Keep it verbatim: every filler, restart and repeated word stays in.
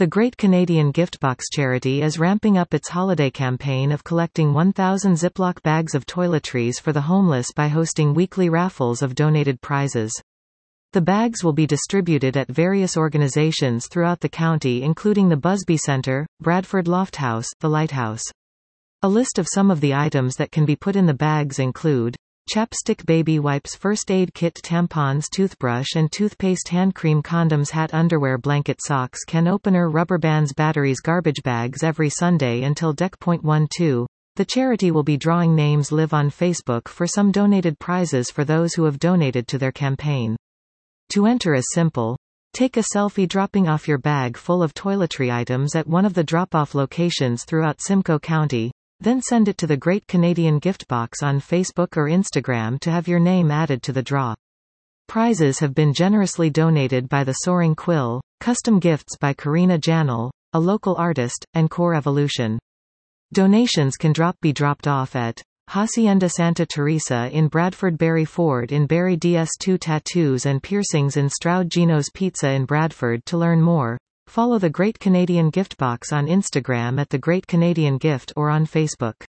The Great Canadian Giftbox charity is ramping up its holiday campaign of collecting one thousand Ziploc bags of toiletries for the homeless by hosting weekly raffles of donated prizes. The bags will be distributed at various organizations throughout the county, including the Busby Center, Bradford Lofthouse, the Lighthouse. A list of some of the items that can be put in the bags include chapstick, baby wipes, first aid kit, tampons, toothbrush and toothpaste, hand cream, condoms, hat, underwear, blanket, socks, can opener, rubber bands, batteries, garbage bags. Every Sunday until December twelfth, the charity will be drawing names live on Facebook for some donated prizes for those who have donated to their campaign. To enter is simple. Take a selfie dropping off your bag full of toiletry items at one of the drop-off locations throughout Simcoe County, then send it to the Great Canadian Giftbox on Facebook or Instagram to have your name added to the draw. Prizes have been generously donated by the Soaring Quill, custom gifts by Karina Janel, a local artist, and Core Evolution. Donations can drop be dropped off at Hacienda Santa Teresa in Bradford, Barry Ford in Barry, D S two Tattoos and Piercings in Stroud, Gino's Pizza in Bradford. To learn more, follow the Great Canadian Giftbox on Instagram at The Great Canadian Gift or on Facebook.